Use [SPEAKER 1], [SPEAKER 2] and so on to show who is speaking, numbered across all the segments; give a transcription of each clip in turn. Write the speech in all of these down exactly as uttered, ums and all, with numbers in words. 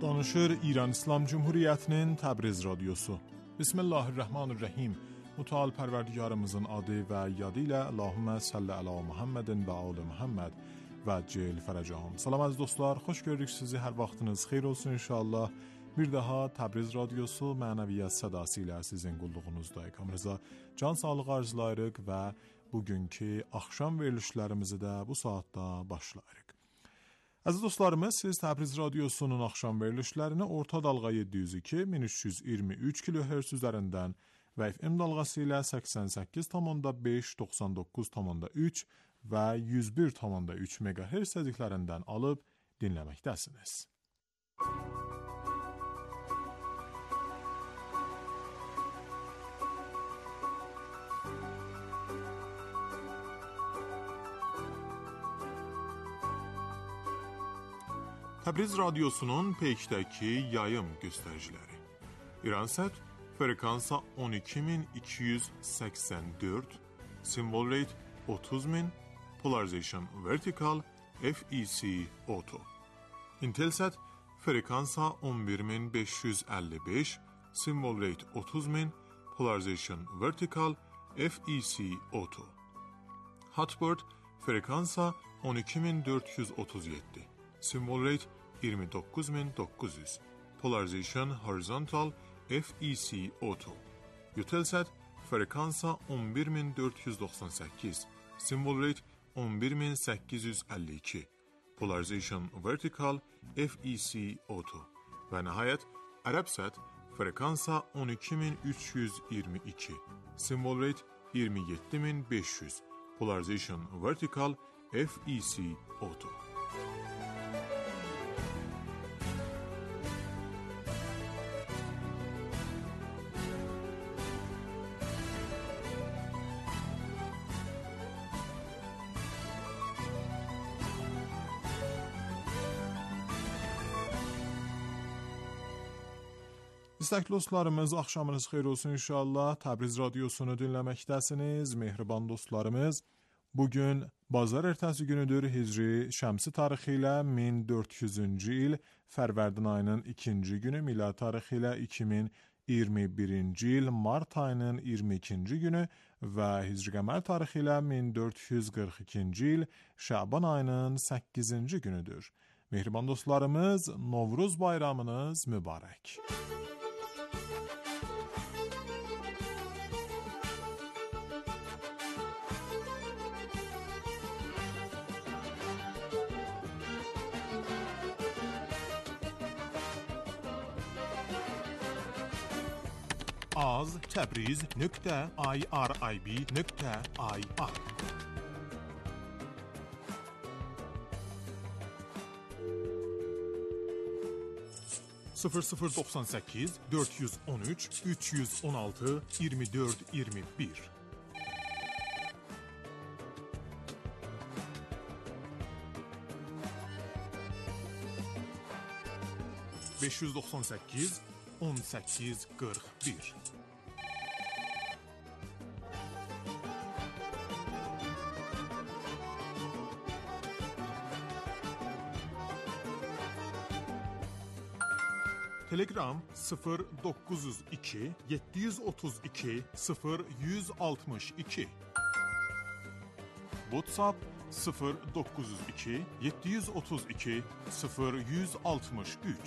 [SPEAKER 1] Danışır İran İslam Cumhuriyetinin Təbriz Radyosu. Bismillahirrahmanirrahim. Müteal Pərverdigarımızın adı və yadı ilə Allahümmə salli ala Muhammedin və ali Muhammed və cel fərəcəhum. Salam əziz dostlar, xoş gördük sizi. Hər vaxtınız xeyir olsun inşallah. Bir daha Təbriz Radyosu mənəviyyat sədası ilə sizin qulluğunuzdayıq. Hamınıza can sağlığı arzulayırıq və bugünkü axşam verilişlərimizi də bu saatda başlayırıq. Əziz dostlarımız, siz Təbriz Radyosu'nun axşam verilişlərini orta dalğa yeddi yüz iki min üç yüz iyirmi üç kilohertz üzərindən və F M dalğası ilə səksən səkkiz tam beş, doxsan doqquz tam üç və yüz bir tam üç megahertz sədiklərindən alıb dinləməkdəsiniz. Təbriz Radyosu'nun peykdəki yayım göstəriciləri. İransat frekansa on iki min iki yüz səksən dörd, symbol rate otuz min, polarization vertical, F E C auto. Intelsat frekansa on bir min beş yüz əlli beş, symbol rate otuz min, polarization vertical, F E C auto. Hotbird frekansa on iki min dörd yüz otuz yeddi, symbol rate iyirmi doqquz min doqquz yüz, polarization horizontal, F E C auto. Eutelsat frekansa on bir min dörd yüz doxsan səkkiz, symbol rate on bir min səkkiz yüz əlli iki, polarization vertical, F E C auto. Və nəhayət Arabsat frekansa on iki min üç yüz iyirmi iki, symbol rate iyirmi yeddi min beş yüz, polarization vertical, F E C auto. İstəkli dostlarımız, axşamınız xeyir olsun inşallah. Təbriz Radyosunu dinləməkdəsiniz. Mehriban dostlarımız, bugün bazar ertəsi günüdür. Hicri şəmsi tarixi ilə min dörd yüzüncü il, Fərvərdin ayının ikinci günü, milad tarixi ilə iki min iyirmi birinci il, mart ayının iyirmi ikinci günü və Hicri qəmər tarixi ilə min dörd yüz qırx ikinci il, Şaban ayının səkkizinci günüdür. Mehriban dostlarımız, Novruz bayramınız mübarək. az təbriz nöqtə irib nöqtə ir sıfır sıfır doxsan səkkiz dörd yüz on üç üç yüz on altı iyirmi dörd iyirmi bir beş yüz doxsan səkkiz on səkkiz qırx bir Telegram sıfır doqquz yüz iki yeddi yüz otuz iki sıfır yüz altmış iki WhatsApp sıfır doqquz yüz iki yeddi yüz otuz iki sıfır yüz altmış üç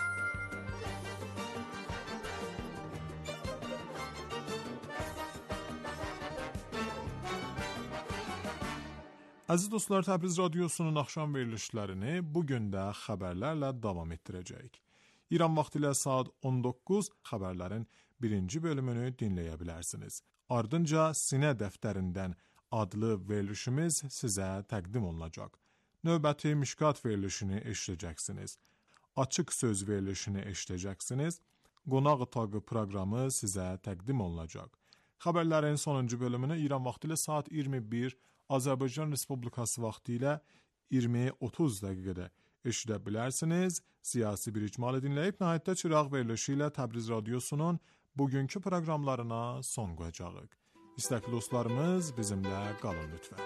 [SPEAKER 1] Əziz dostlar, Təbriz Radyosu'nun axşam verilişlərini bugün də xəbərlərlə davam etdirəcəyik. İran vaxtı ilə saat on doqquz xəbərlərin birinci bölümünü dinləyə bilərsiniz. Ardınca Sinə dəftərindən adlı verilişimiz sizə təqdim olunacaq. Növbəti Mişkat verilişini eşidəcəksiniz. Açıq söz verilişini eşidəcəksiniz. Qonaq otağı proqramı sizə təqdim olunacaq. Xəbərlərin sonuncu bölümünü İran vaxtı ilə saat iyirmi bir, Azərbaycan Respublikası vaxtı ilə iyirmi otuz dəqiqədə eşidə bilərsiniz. Siyasi bir icmalı dinləyib, nəhayətdə çıraq verilişi ilə Təbriz Radyosu'nun bugünkü proqramlarına son qoyacağıq. İstəkli dostlarımız, bizimlə qalın lütfən.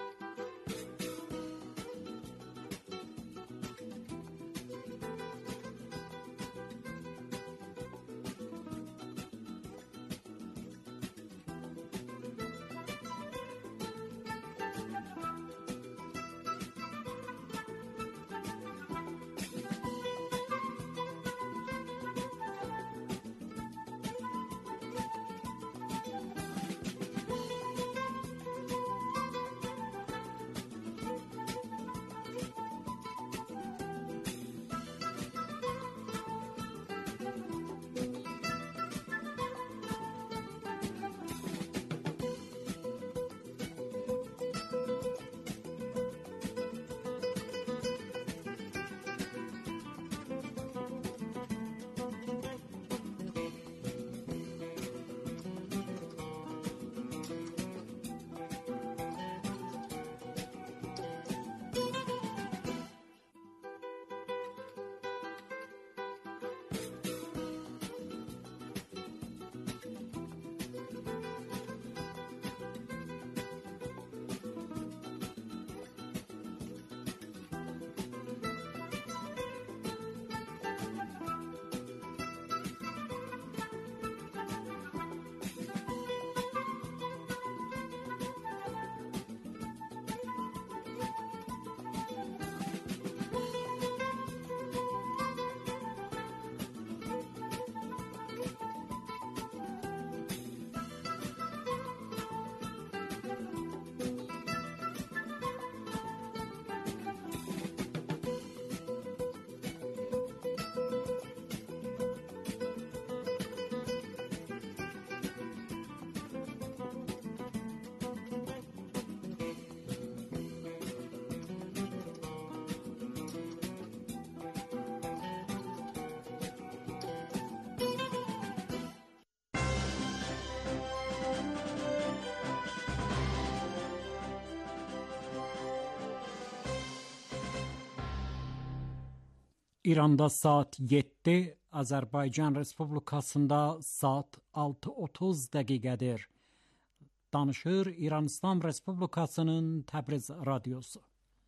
[SPEAKER 2] İranda saat yeddi, Azərbaycan Respublikasında saat altı otuz dəqiqədir. Danışır İran İslam Respublikasının Təbriz Radyosu.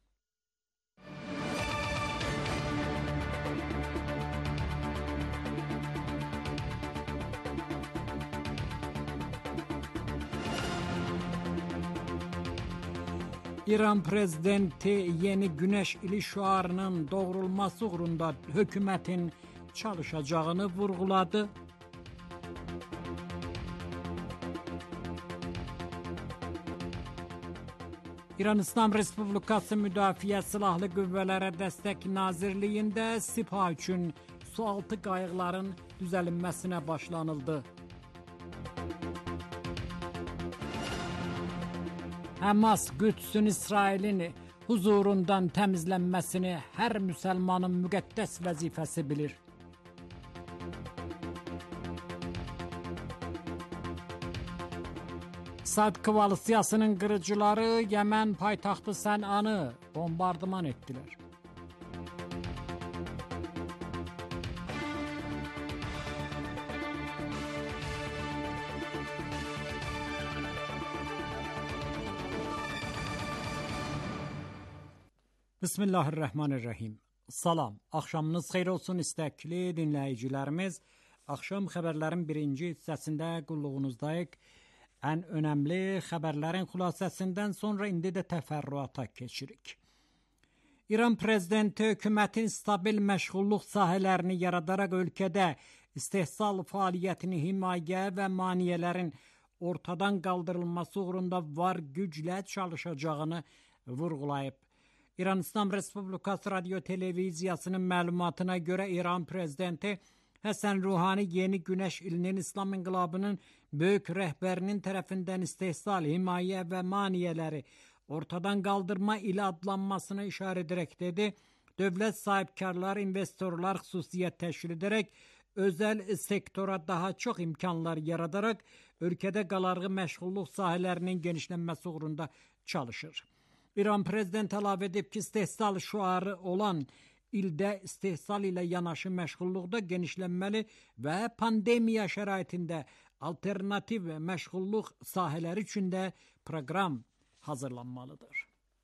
[SPEAKER 2] İran prezidenti yeni güneş ili şüarının doğrulması uğrunda hükümetin çalışacağını vurguladı. İran İslam Respublikası Müdafiə Silahlı Qüvvələrə Dəstək Nazirliyində Sipah üçün sualtı qayıqların düzəlinməsinə başlanıldı. Həmas Qüdsün İsrailin huzurundan təmizlənməsini hər müsəlmanın müqəddəs vəzifəsi bilir. Sad koalisiyasının qırıcıları Yemen paytaxtı Sənanı bombardıman etdilər. Bismillahirrahmanirrahim. Salam, axşamınız xeyir olsun istəkli dinləyicilərimiz. Axşam xəbərlərin birinci hissəsində qulluğunuzdayıq. Ən önəmli xəbərlərin xülasəsindən sonra indi də təfərrüata keçirik. İran prezidenti hökumətin stabil məşğulluq sahələrini yaradaraq ölkədə istehsal fəaliyyətini himayə və maneələrin ortadan qaldırılması uğrunda var güclə çalışacağını vurğulayıb. İran İslam Respublikası Radyo Televiziyasının məlumatına görə İran prezidenti Həsən Ruhani yeni güneş ilinin İslam İnqilabının böyük rəhbərinin tərəfindən istehsal, himayə və maneələri ortadan qaldırma ilə adlanmasına işarə edərək dedi, dövlət sahibkarlar, investorlar xüsusiyyət təşkil edərək özəl sektora daha çox imkanlar yaradaraq ölkədə qalarğı məşğulluq sahələrinin genişlənməsi uğrunda çalışır. İran prezidenti əlavə edib ki, istehsal şüarı olan ildə istehsal ilə yanaşı məşğulluqda genişlənməli və pandemiya şəraitində alternativ məşğulluq sahələri üçün də proqram hazırlanmalıdır.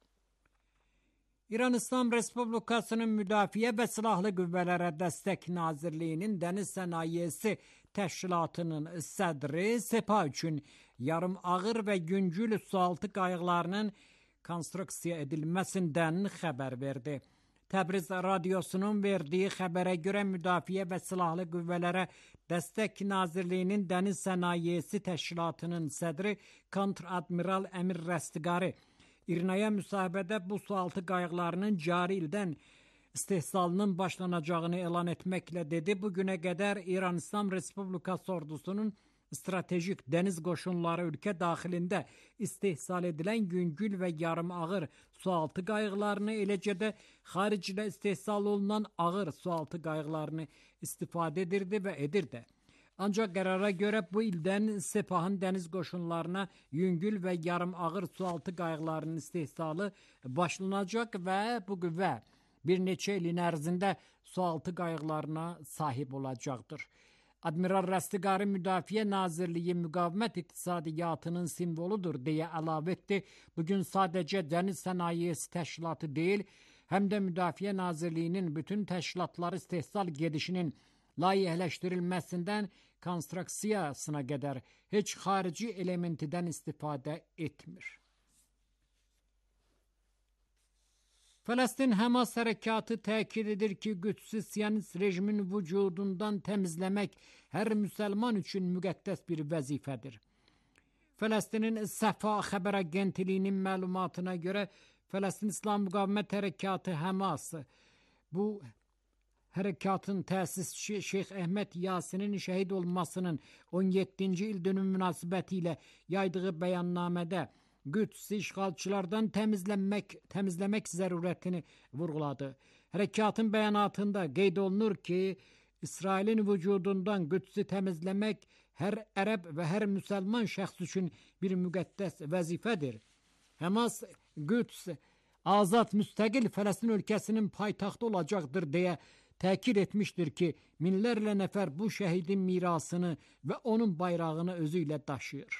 [SPEAKER 2] İran İslam Respublikasının Müdafiə və Silahlı Qüvvələrə Dəstək Nazirliyinin Dəniz Sənayesi Təşkilatının sədri Sepah üçün yarım ağır və yüngül sualtı qayıqlarının konstruksiya edilməsindən xəbər verdi. Təbriz Radyosunun verdiyi xəbərə görə Müdafiə və Silahlı Qüvvələrə Dəstək Nazirliyinin Dəniz Sənayesi Təşkilatının sədri Kontr-Admiral Əmir Rəstiqari İRNA-ya müsahibədə bu sualtı qayıqlarının cari ildən istehsalının başlanacağını elan etməklə dedi. Bugünə qədər İran İslam Respublikası ordusunun stratejik dəniz qoşunları ölkə daxilində istehsal edilən yüngül və yarım ağır sualtı qayıqlarını, eləcə də xaricdə istehsal olunan ağır sualtı qayıqlarını istifadə edirdi və edir də. Ancaq qərara görə bu ildən Sepahın dəniz qoşunlarına yüngül və yarım ağır sualtı qayıqlarının istehsalı başlanacaq və bu qüvvə bir neçə ilin ərzində sualtı qayıqlarına sahib olacaqdır. Admiral Rəstiqari Müdafiə Nazirliyi müqavimət iqtisadiyyatının simvoludur deyə əlavə etdi. Bugün sadəcə Dəniz Sənayesi Təşkilatı deyil, həm də Müdafiə Nazirliyinin bütün təşkilatları istehsal gedişinin layihələşdirilməsindən konstruksiyasına qədər heç xarici elementidən istifadə etmir. Fələstin Həmas hərəkatı təkid edir ki, qüdsü Siyonist rejimin vücudundan təmizləmək hər müsəlman üçün müqəddəs bir vəzifədir. Fələstinin Səfa xəbər agentliyinin məlumatına görə Fələstin İslam Müqavimət Hərəkatı Həmas bu hərəkatın təsisçi Şeyx Əhməd Yasinin şəhid olmasının on yeddinci il dönümü münasibəti ilə yaydığı bəyannamədə Qüdsü işğalçılardan təmizlənmək, təmizləmək zərurətini vurğuladı. Hərəkatın bəyanatında qeyd olunur ki, İsrailin vücudundan Qüdsü təmizləmək hər ərəb və hər müsəlman şəxs üçün bir müqəddəs vəzifədir. Həmas Qüds azad müstəqil Fələstin ölkəsinin paytaxtı olacaqdır deyə təkid etmişdir ki, minlərlə nəfər bu şəhidin mirasını və onun bayrağını özü ilə daşıyır.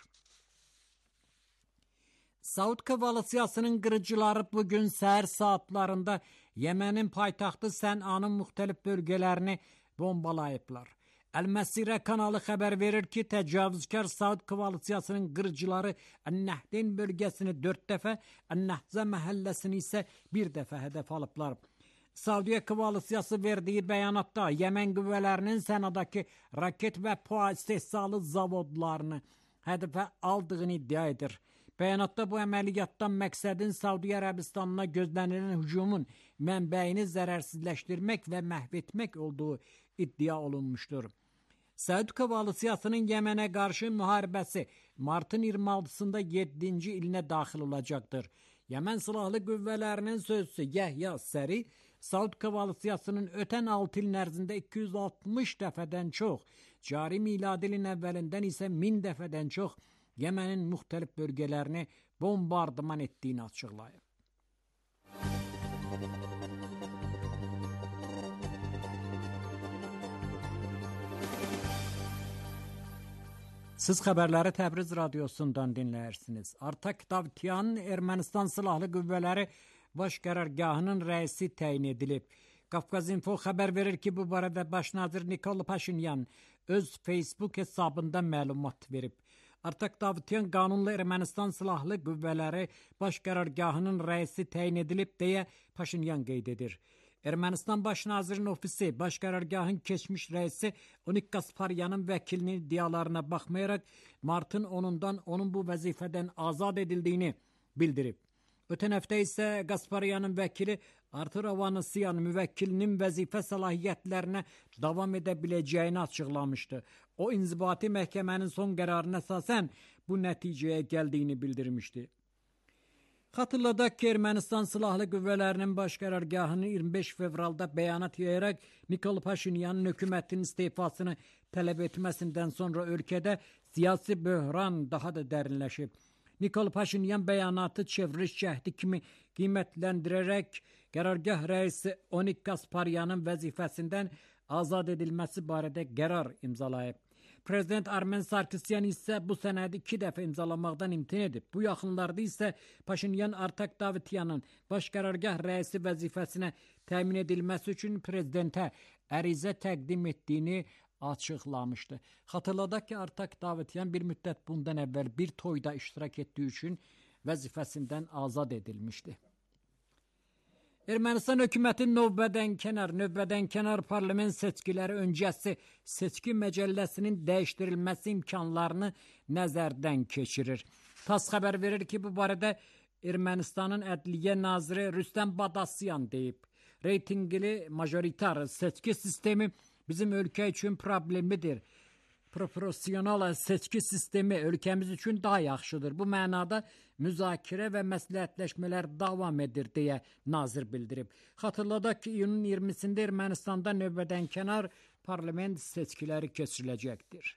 [SPEAKER 2] Saud koalisiyasının qırıcıları bugün səhər saatlarında Yemenin paytaxtı Sən'anın müxtəlif bölgələrini bombalayıblar. Əl-Məsirə kanalı xəbər verir ki, təcavüzkar Saud koalisiyasının qırıcıları Ən-Nəhdin bölgəsini dörd dəfə, Ən-Nəhzə məhəlləsini isə bir dəfə hədəf alıblar. Saudiya koalisiyası verdiyi bəyanatda Yemen qüvvələrinin Sənadakı raket və PUA istehsalı zavodlarını hədəfə aldığını iddia edir. Bəyanatda bu əməliyyatdan məqsədin Saudiya Ərəbistanına gözlənilən hücumun mənbəyini zərərsizləşdirmək və məhv etmək olduğu iddia olunmuşdur. Saud koalisiyasının Yemenə qarşı müharibəsi martın iyirmi altısında yeddinci ilinə daxil olacaqdır. Yemen Silahlı Qüvvələrinin sözçüsü Yəhya Səri, Saud koalisiyasının ötən altı ilin ərzində iki yüz altmış dəfədən çox, cari miladi ilin əvvəlindən isə min dəfədən çox Yemenin müxtəlif bölgələrini bombardıman etdiyini açıqlayıb. Siz xəbərləri Təbriz radiosundan dinləyirsiniz. Artak Davtyan Ermənistan Silahlı Qüvvələri Baş Qərargahının rəisi təyin edilib. Qafqaz.info xəbər verir ki, bu barədə Baş nazir Nikol Paşinyan öz Facebook hesabında məlumat verib. Artak Davtyan qanunla Ermənistan Silahlı Qüvvələri Baş Qərargahının rəisi təyin edilib deyə Paşinyan qeyd edir. Ermənistan Baş nazirinin ofisi Baş Qərargahın keçmiş rəisi Onik Qasparyanın vəkilinin iddialarına baxmayaraq martın onundan onun bu vəzifədən azad edildiyini bildirib. Ötən həftə isə Qasparyanın vəkili Artur Avanısyan müvəkkilinin vəzifə səlahiyyətlərinə davam edə biləcəyini açıqlamışdı. O, inzibati məhkəmənin son qərarına əsasən bu nəticəyə gəldiyini bildirmişdi. Xatırladaq ki, Ermənistan Silahlı Qüvvələrinin Baş Qərargahının iyirmi beş fevralda bəyanat yayaraq Nikol Paşinyanın hökumətinin istefasını tələb etməsindən sonra ölkədə siyasi böhran daha da dərinləşib. Nikol Paşinyan bəyanatı çevriliş cəhdi kimi qiymətləndirərək qərargah rəisi Onik Qasparyanın vəzifəsindən azad edilməsi barədə qərar imzalayıb. Prezident Armen Sarkisyan isə bu sənədi iki dəfə imzalamaqdan imtina edib. Bu yaxınlarda isə Paşinyan Artak Davtyanın baş qərargah rəisi vəzifəsinə təmin edilməsi üçün prezidentə ərizə təqdim etdiyini açıqlamışdı. Xatırladaq ki, Artak Davtyan bir müddət bundan əvvəl bir toyda iştirak etdiyi üçün vəzifəsindən azad edilmişdi. Ermənistan hökuməti növbədən kənar, növbədən kənar parlament seçkiləri öncəsi seçki məcəlləsinin dəyişdirilməsi imkanlarını nəzərdən keçirir. TASS xəbər verir ki, bu barədə Ermənistanın Ədliyyə naziri Rüstəm Badasyan deyib. Reytingli majoritar seçki sistemi bizim ölkə üçün problemlidir. Proporsional seçki sistemi ölkəmiz üçün daha yaxşıdır. Bu mənada müzakirə və məsləhətləşmələr davam edir deyə nazir bildirib. Xatırladaq ki, iyunun iyirmisində Ermənistanda növbədən kənar parlament seçkiləri keçiriləcəkdir.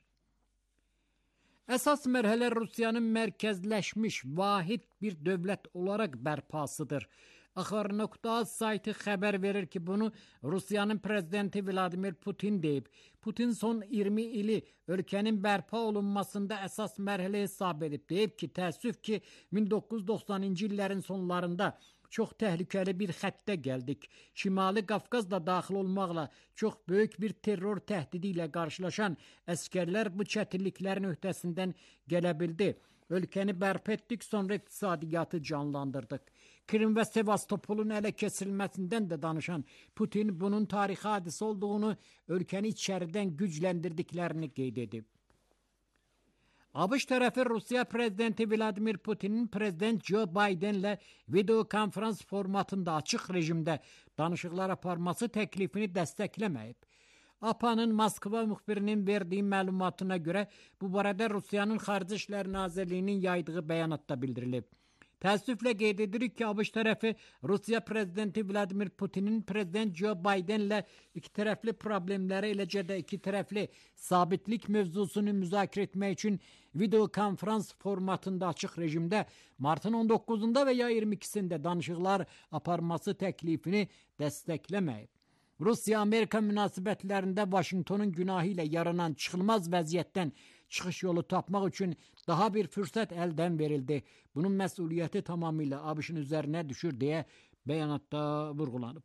[SPEAKER 2] Əsas mərhələ Rusiyanın mərkəzləşmiş vahid bir dövlət olaraq bərpasıdır. Axar nöqta az saytı xəbər verir ki, bunu Rusiyanın prezidenti Vladimir Putin deyib. Putin son iyirmi ili ölkənin bərpa olunmasında əsas mərhələ hesab edib. Deyib ki, təəssüf ki, min doqquz yüz doxsanıncı illərin sonlarında çox təhlükəli bir xəttə gəldik. Şimali Qafqazda daxil olmaqla çox böyük bir terror təhdidi ilə qarşılaşan əskərlər bu çətinliklərin öhdəsindən gələ bildi. Ölkəni bərpa etdik, sonra iqtisadiyyatı canlandırdıq. Krim və Sevastopolun ələ keçirilməsindən də danışan Putin bunun tarixi hadisə olduğunu, ölkəni içəridən gücləndirdiklərini qeyd edib. ABŞ tərəfi Rusiya prezidenti Vladimir Putinin prezident Joe Bidenlə video konferans formatında açıq rejimdə danışıqlar aparması təklifini dəstəkləməyib. A P A-nın Moskva müxbirinin verdiyi məlumatına görə bu barədə Rusiyanın Xarici İşlər Nazirliyinin yaydığı bəyanatda bildirilib. Təəssüflə qeyd edirik ki, ABŞ tərəfi Rusiya prezidenti Vladimir Putinin prezident Joe Bidenlə iki tərəfli problemləri, eləcə də iki tərəfli sabitlik mövzusunu müzakirə etmək üçün video konferans formatında açıq rejimdə martın on doqquzunda və ya iyirmi ikisində danışıqlar aparması təklifini dəstəkləməyib. Rusiya-Amerika münasibətlərində Vaşinqtonun günahı ilə yaranan çıxılmaz vəziyyətdən çıxış yolu tapmaq üçün daha bir fürsət əldən verildi. Bunun məsuliyyəti tamamilə ABŞ-ın üzərinə düşür deyə bəyanatda vurğulanıb.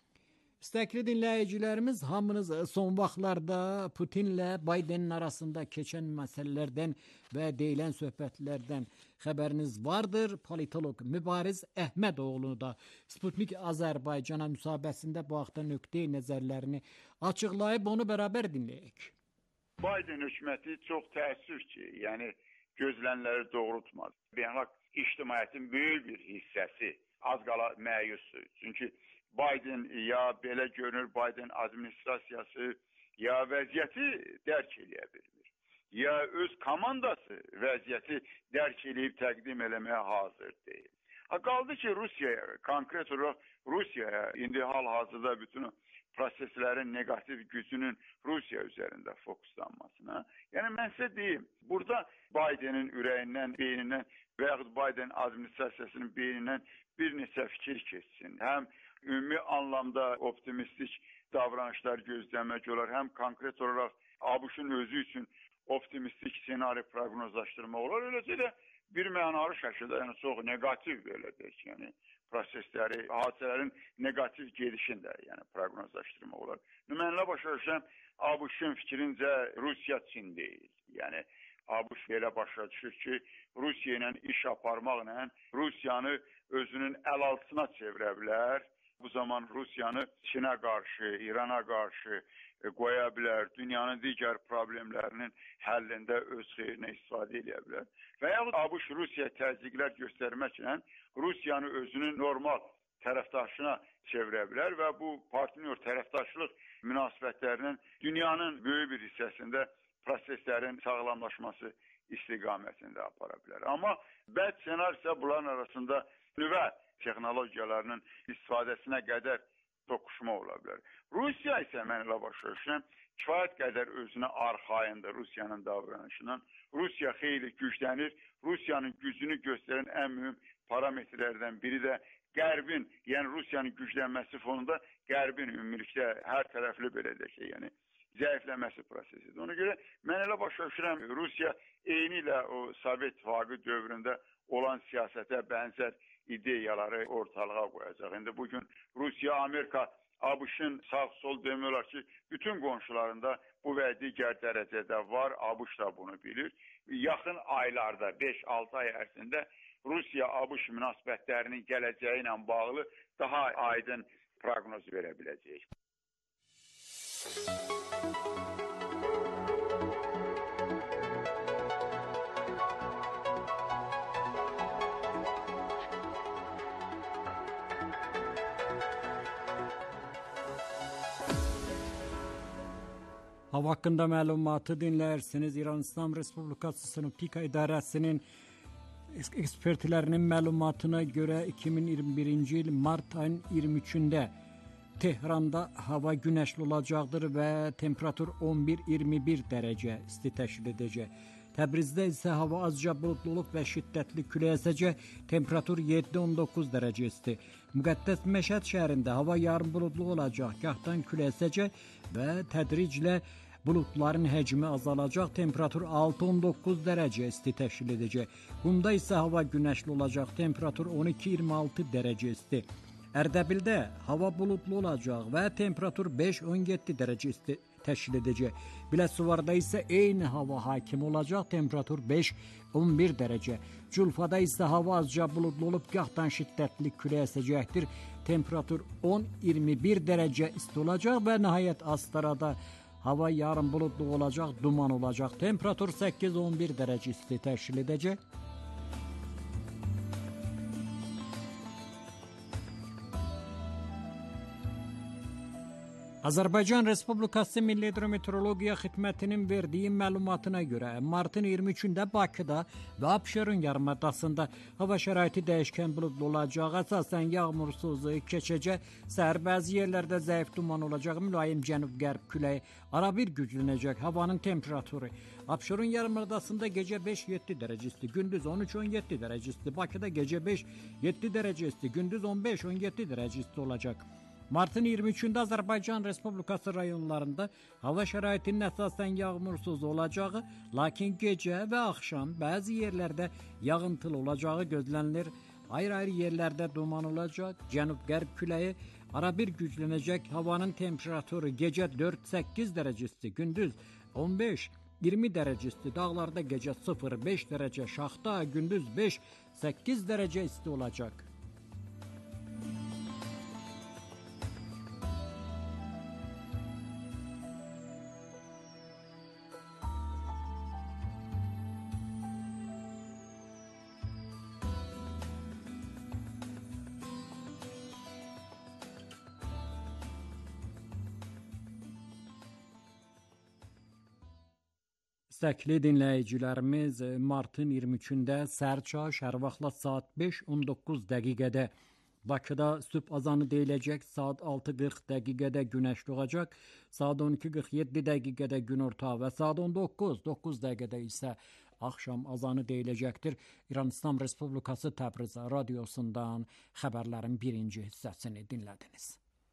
[SPEAKER 2] İstəkli dinləyicilərimiz, hamınız son vaxtlarda Putinlə Bidenin arasında keçən məsələlərdən və deyilən söhbətlərdən xəbəriniz vardır. Politolog Mübariz Əhmədoğlu da Sputnik Azərbaycana müsahibəsində bu haqda nöqteyi nəzərlərini açıqlayıb, onu bərabər dinləyək.
[SPEAKER 3] Biden hökuməti çox təəssüf ki, yəni gözlənləri doğrultmadı. Beynəlxalq ictimaiyyətin böyük bir hissəsi az qala məyusdur. Çünki Biden ya belə görünür, Biden administrasiyası ya vəziyyəti dərk eləyə bilmir, ya öz komandası vəziyyəti dərk eləyib təqdim eləməyə hazır deyil. Ha, qaldı ki, Rusiyaya, konkret olaraq Rusiyaya indi hal-hazırda bütün proseslərin negativ gücünün Rusiya üzərində fokuslanmasına. Yəni, mən sizə deyim, burada Bidenin ürəyindən, beynindən və yaxud Biden administrasiyasının beynindən bir neçə fikir keçsin. Həm ümumi anlamda optimistik davranışlar gözləmək olar, həm konkret olaraq ABŞ-ın özü üçün optimistik senari proqnozlaşdırmaq olar. Eləcə də bir mənalı şəkildə, yəni çox negativ belə deyək, yəni prosesləri, hadisələrin negativ gedişini də yəni proqnozlaşdırmaq olar. Nümayəndə başa düşürəm, ABŞ-ın fikrincə Rusiya Çin deyil. Yəni ABŞ belə başa düşür ki, Rusiya ilə iş aparmaqla Rusiyanı özünün əl altına çevirə bilər. Bu zaman Rusiyanı Çinə qarşı, İrana qarşı qoya bilər, dünyanın digər problemlərinin həllində öz xeyrinə istifadə edə bilər. Və yaxud ABŞ Rusiya təzyiqlər göstərməklə Rusiyanı özünün normal tərəfdaşına çevirə bilər və bu partnyor tərəfdaşlıq münasibətlərinin dünyanın böyük bir hissəsində proseslərin sağlamlaşması istiqamətində apara bilər. Amma bəd ssenari isə bunların arasında nüvə texnologiyalarının istifadəsinə qədər toqquşma ola bilər. Rusiya isə mən elə başa düşürəm, kifayət qədər özünə arxayındır Rusiyanın davranışından. Rusiya xeyli güclənir. Rusiyanın gücünü göstərən ən mühüm parametrlərdən biri də Qərbin, yəni Rusiyanın güclənməsi fonunda Qərbin ümumilikdə hər tərəfli belə deyək, yəni zəifləməsi prosesidir. Ona görə mən elə başa düşürəm, Rusiya eyni ilə o Sovet İttifaqı dövründə olan siyasətə bənzər ideyaları ortalığa qoyacaq. İndi bugün Rusiya, Amerika, ABŞ-ın sağ-sol demək olar ki, bütün qonşularında bu və digər dərəcədə var. ABŞ da bunu bilir. Yaxın aylarda, beş altı ay ərzində Rusiya-ABŞ münasibətlərinin gələcəyi ilə bağlı daha aydın proqnoz verə biləcəyik.
[SPEAKER 2] Hava hakkında məlumatı dinləyirsiniz. İran İslam Respublikası Sinoptika İdarəsinin ekspertlərinin məlumatına görə iki min iyirmi birinci il mart ayının iyirmi üçündə Tehranda hava günəşli olacaqdır və temperatur on bir iyirmi bir dərəcə isti təşkil edəcək. Təbrizdə isə hava azca bulutlu olub və şiddətli külək əsəcək, temperatur yeddi on doqquz dərəcə isti. Müqəddəs Məşəd şəhərində hava yarım bulutlu olacaq, gahdan külək əsəcək və tədriclə bulutların həcmi azalacaq, temperatur altı on doqquz dərəcə isti təşkil edəcək. Qumda isə hava günəşli olacaq, temperatur on iki iyirmi altı dərəcə isti. Ərdəbildə hava bulutlu olacaq və temperatur beş on yeddi dərəcə isti təşkil edəcək. Biləsuvarda isə eyni hava hakim olacaq, temperatur beş on bir dərəcə. Culfada isə hava azca bulutlu olub, gahdan şiddətli külək əsəcəkdir. Temperatur on iyirmi bir dərəcə isti olacaq və nəhayət Astarada hava yarım bulutlu olacaq, duman olacaq. Temperatur səkkiz on bir dərəcə isti təşkil edəcək. Azərbaycan Respublikası Milli Hidrometeorologiya Xidmətinin verdiyi məlumatına görə martın iyirmi üçündə Bakıda və Abşeron yarımadasında hava şəraiti dəyişkən buludlu olacaq, əsasən yağmursuz keçəcək, səhər bəzi yerlərdə zəif duman olacaq, mülayim cənub-qərb küləyi arabir güclənəcək. Havanın temperaturu Abşeron yarımadasında gecə beş yeddi dərəcə isti, gündüz on üç on yeddi dərəcə isti, Bakıda gecə beş yeddi dərəcə isti, gündüz on beş on yeddi dərəcə isti olacaq. Martın iyirmi üçündə Azərbaycan Respublikası rayonlarında hava şəraitinin əsasən yağmursuz olacağı, lakin gecə və axşam bəzi yerlərdə yağıntılı olacağı gözlənilir. Ayrı-ayrı yerlərdə duman olacaq, cənub-qərb küləyi arabir güclənəcək. Havanın temperaturu gecə dörd səkkiz dərəcə isti, gündüz on beş iyirmi dərəcə isti. Dağlarda gecə sıfır beş dərəcə, şaxta gündüz beş səkkiz dərəcə isti olacaq. Sevgili dinləyicilərimiz, martın iyirmi üçündə səhər çağı hər vaxtla saat beş on doqquz dəqiqədə Bakıda sübh azanı deyiləcək, saat altı qırx dəqiqədə günəş doğacaq, saat on iki qırx yeddi dəqiqədə günorta və saat on doqquz doqquz dəqiqədə isə axşam azanı deyiləcəkdir. İran İslam Respublikası Təbriz radiosundan xəbərlərin birinci hissəsini dinlədiniz.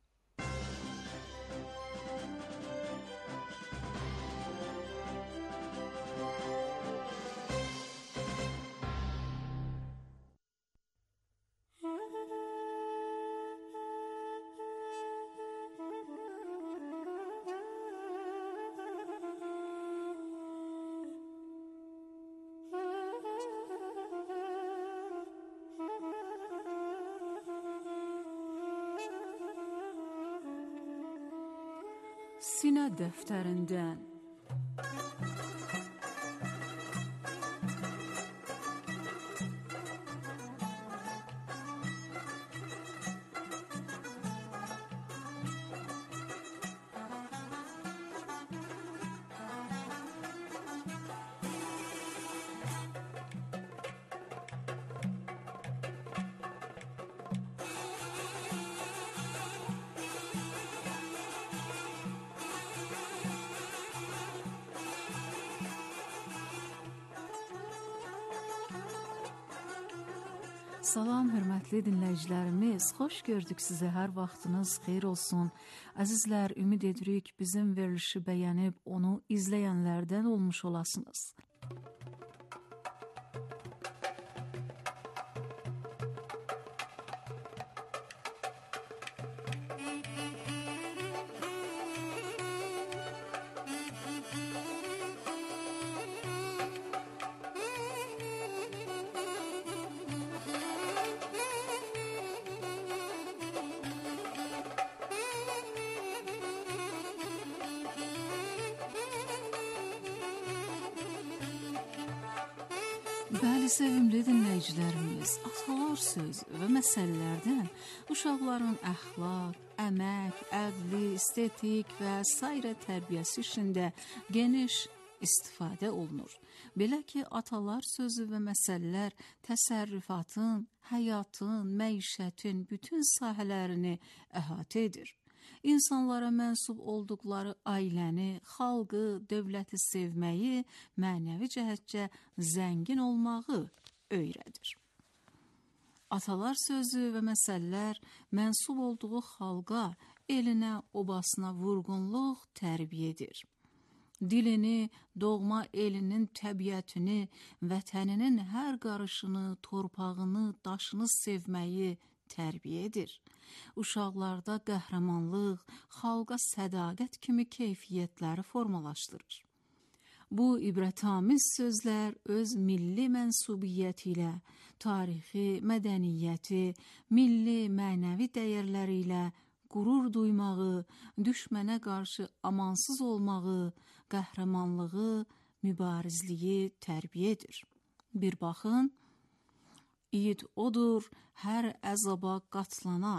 [SPEAKER 4] Sinə dəftərindən Salam, hörmətli dinləyicilərimiz, xoş gördük sizə, hər vaxtınız xeyir olsun. Əzizlər, ümid edirik bizim verilişi bəyənib onu izləyənlərdən olmuş olasınız. Bəli, sevimli dinləyicilərimiz, atalar söz və məsələlərdən uşaqların əxlaq, əmək, əqli, estetik və sairə tərbiyəsi işində geniş istifadə olunur. Belə ki, atalar sözü və məsələlər təsərrüfatın, həyatın, məişətin bütün sahələrini əhatə edir. İnsanlara mənsub olduqları ailəni, xalqı, dövləti sevməyi, mənəvi cəhətcə zəngin olmağı öyrədir. Atalar sözü və məsələlər mənsub olduğu xalqa, elinə, obasına vurğunluq tərbiyə edir. Dilini, doğma elinin təbiətini, vətəninin hər qarışını, torpağını, daşını sevməyi tərbiyə edir. Uşaqlarda qəhrəmanlıq, xalqa sədaqət kimi keyfiyyətləri formalaşdırır. Bu ibrətamiz sözlər öz milli mənsubiyyəti ilə, tarixi, mədəniyyəti, milli, mənəvi dəyərləri ilə qürur duymağı, düşmənə qarşı amansız olmağı, qəhrəmanlığı, mübarizliyi tərbiyə edir. Bir baxın, İyid odur, hər əzaba qatlana.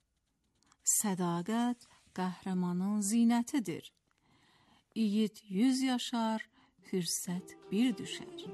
[SPEAKER 4] Sədaqət qəhrəmanın zinətidir. İyid yüz yaşar, fürsət bir düşər.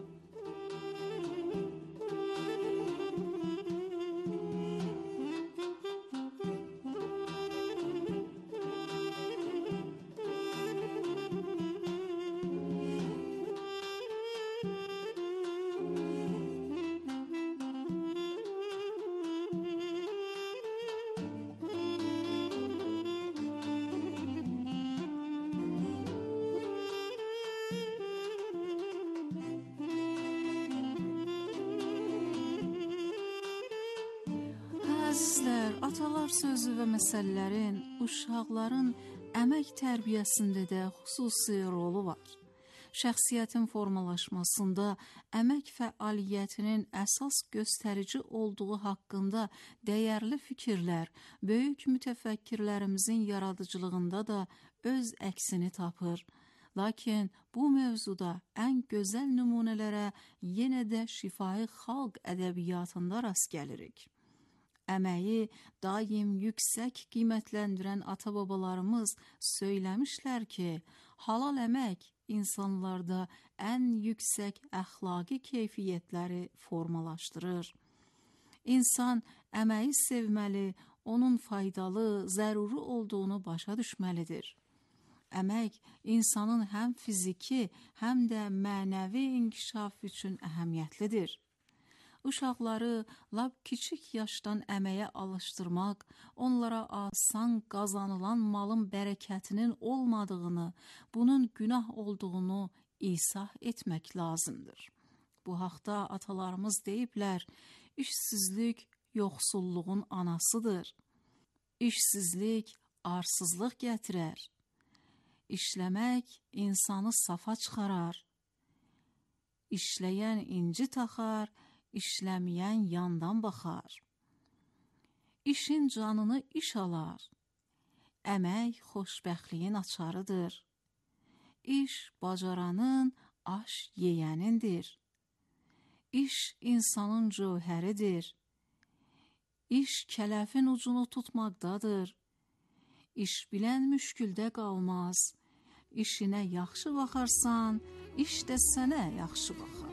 [SPEAKER 4] Əzizlər, atalar sözü və məsələlərin uşaqların əmək tərbiyəsində də xüsusi rolu var. Şəxsiyyətin formalaşmasında əmək fəaliyyətinin əsas göstərici olduğu haqqında dəyərli fikirlər böyük mütəfəkkirlərimizin yaradıcılığında da öz əksini tapır. Lakin bu mövzuda ən gözəl nümunələrə yenə də şifahi xalq ədəbiyyatında rast gəlirik. Əməyi daim yüksək qiymətləndirən ata-babalarımız söyləmişlər ki, halal əmək insanlarda ən yüksək əxlaqi keyfiyyətləri formalaşdırır. İnsan əməyi sevməli, onun faydalı, zəruri olduğunu başa düşməlidir. Əmək insanın həm fiziki, həm də mənəvi inkişaf üçün əhəmiyyətlidir. Uşaqları lap kiçik yaşdan əməyə alışdırmaq, onlara asan qazanılan malın bərəkətinin olmadığını, bunun günah olduğunu izah etmək lazımdır. Bu haqda atalarımız deyiblər, işsizlik yoxsulluğun anasıdır. İşsizlik arsızlıq gətirər. İşləmək insanı safa çıxarar. İşləyən inci taxar, İşləməyən yandan baxar. İşin canını iş alar. Əmək xoşbəxtliyin açarıdır. İş bacaranın, aş yeyənindir. İş insanın cövhəridir. İş kələfin ucunu tutmaqdadır. İş bilən müşküldə qalmaz. İşinə yaxşı baxarsan, iş də sənə yaxşı baxar.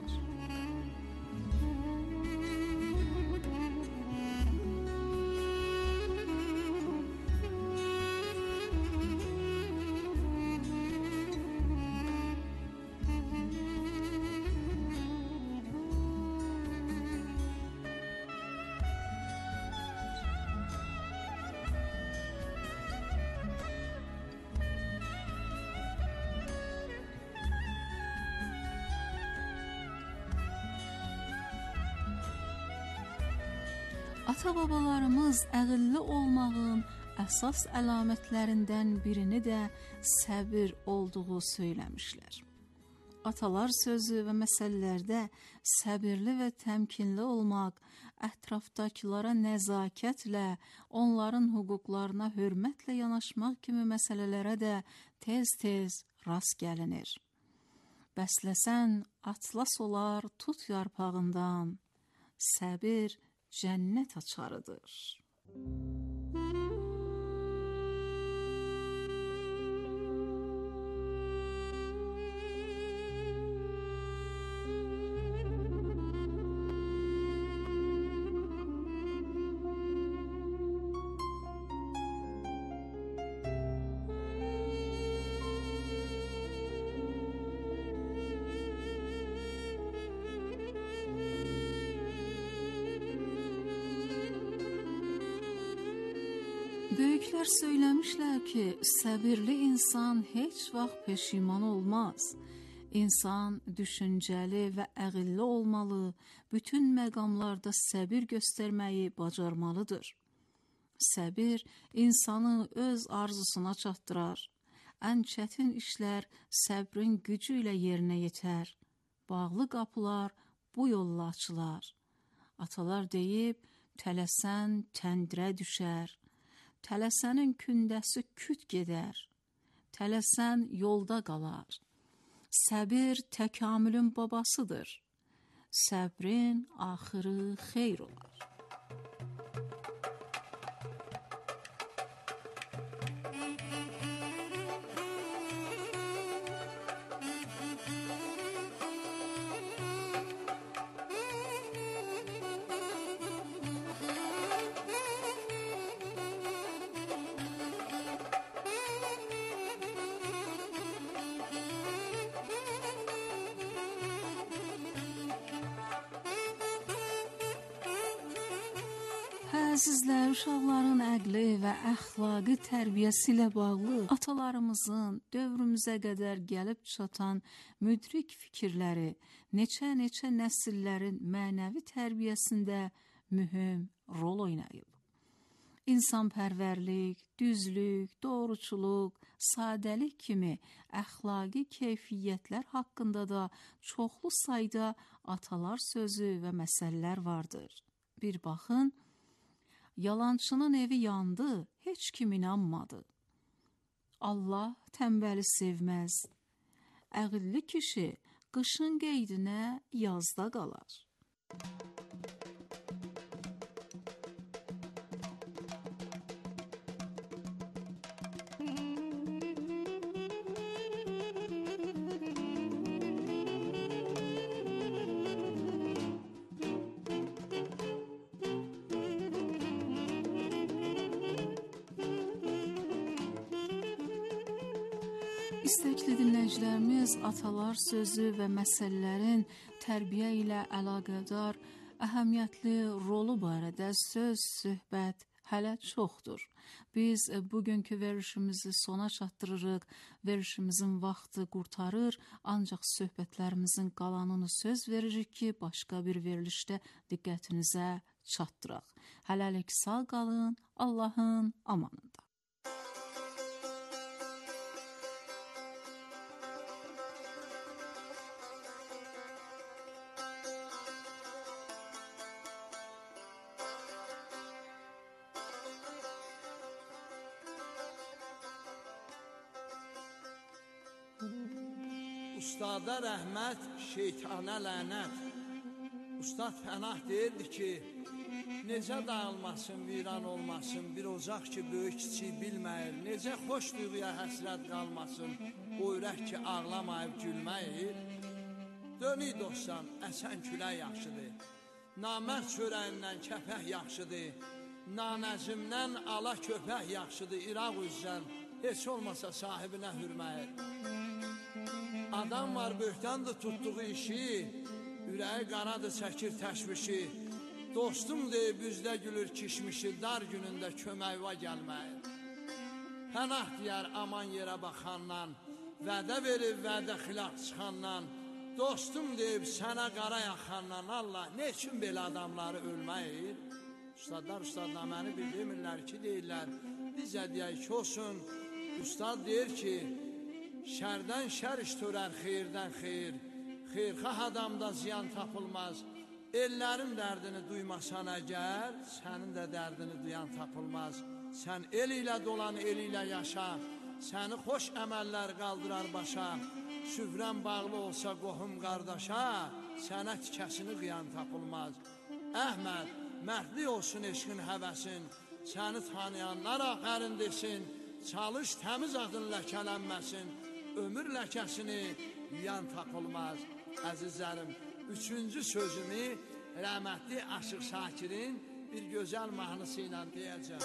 [SPEAKER 4] Ata-babalarımız əqilli olmağın əsas əlamətlərindən birini də səbir olduğu söyləmişlər. Atalar sözü və məsələlərdə səbirli və təmkinli olmaq, ətrafdakılara nəzakətlə, onların hüquqlarına hörmətlə yanaşmaq kimi məsələlərə də tez-tez rast gəlinir. Bəsləsən atlas olar tut yarpağından, səbir cənnət açarıdır. Böyüklər söyləmişlər ki, səbirli insan heç vaxt peşiman olmaz. İnsan düşüncəli və əqilli olmalı, bütün məqamlarda səbir göstərməyi bacarmalıdır. Səbir insanı öz arzusuna çatdırar. Ən çətin işlər səbrin gücü ilə yerinə yetər. Bağlı qapılar bu yolla açılar. Atalar deyib, tələsən təndirə düşər. Tələsənin kündəsi küt gedər. Tələsən yolda qalar. Səbir təkamülün babasıdır. Səbrin axırı xeyr olar. Əzizlər, uşaqların əqli və əxlaqi tərbiyəsi ilə bağlı atalarımızın dövrümüzə qədər gəlib çatan müdrik fikirləri neçə-neçə nəsillərin mənəvi tərbiyəsində mühüm rol oynayıb. İnsanpərvərlik, düzlük, doğruçuluq, sadəlik kimi əxlaqi keyfiyyətlər haqqında da çoxlu sayda atalar sözü və məsəllər vardır. Bir baxın, yalançının evi yandı, heç kim inanmadı. Allah tənbəli sevməz. Əqilli kişi qışın qeydinə yazda qalar. İstəkli dinləyicilərimiz, atalar sözü və məsələlərin tərbiyə ilə əlaqədar əhəmiyyətli rolu barədə söz, söhbət hələ çoxdur. Biz bugünkü verilişimizi sona çatdırırıq, verilişimizin vaxtı qurtarır, ancaq söhbətlərimizin qalanını söz veririk ki, başqa bir verilişdə diqqətinizə çatdıraq. Hələlik sağ qalın, Allahın amanında.
[SPEAKER 5] Ustada rəhmət, şeytana lənət. Ustad Pənah deyirdi ki, necə dağılmasın, viran olmasın, bir ocaq ki, böyük kiçik bilməyir, necə xoş duyğuya həsrət qalmasın, o ürək ki, ağlamayıb gülməyir. Dönük dostsan, əsən külək yaxşıdır, namərd çörəyindən kəpək yaxşıdır, nanəzimdən ala köpək yaxşıdır, İraq üzən, heç olmasa sahibinə hürməyir. Adam var böhtandır tutduğu işi, ürəyi qanadır çəkir təşvişi, dostum deyib üzdə gülür kişmişi, dar günündə köməkva gəlməyir. Pənah deyər aman yerə baxandan, vədə verib vədə xilaf çıxandan, dostum deyib sənə qara yaxandan, Allah, ne üçün belə adamları ölməyir? Ustadlar, ustadlar məni bir demirlər ki, deyirlər, bizə deyək ki olsun, ustad deyir ki, şərdən şər iş törər, xeyirdən xeyir, xeyrxah adamda ziyan tapılmaz, ellərin dərdini duymasan əgər, sənin də dərdini duyan tapılmaz. Sən el ilə dolan, el ilə yaşa, səni xoş əməllər qaldırar başa, süfrən bağlı olsa qohum qardaşa, sənə tikəsini qıyan tapılmaz. Əhməd, məhdli olsun eşqin həvəsin, səni tanıyanlar axərin desin, çalış təmiz adın ləkələnməsin, ömür ləkəsini yan tapılmaz. Əzizlərim, üçüncü sözümü rəhmətli Aşıq Şakirin bir gözəl mahnısı ilə deyəcəm.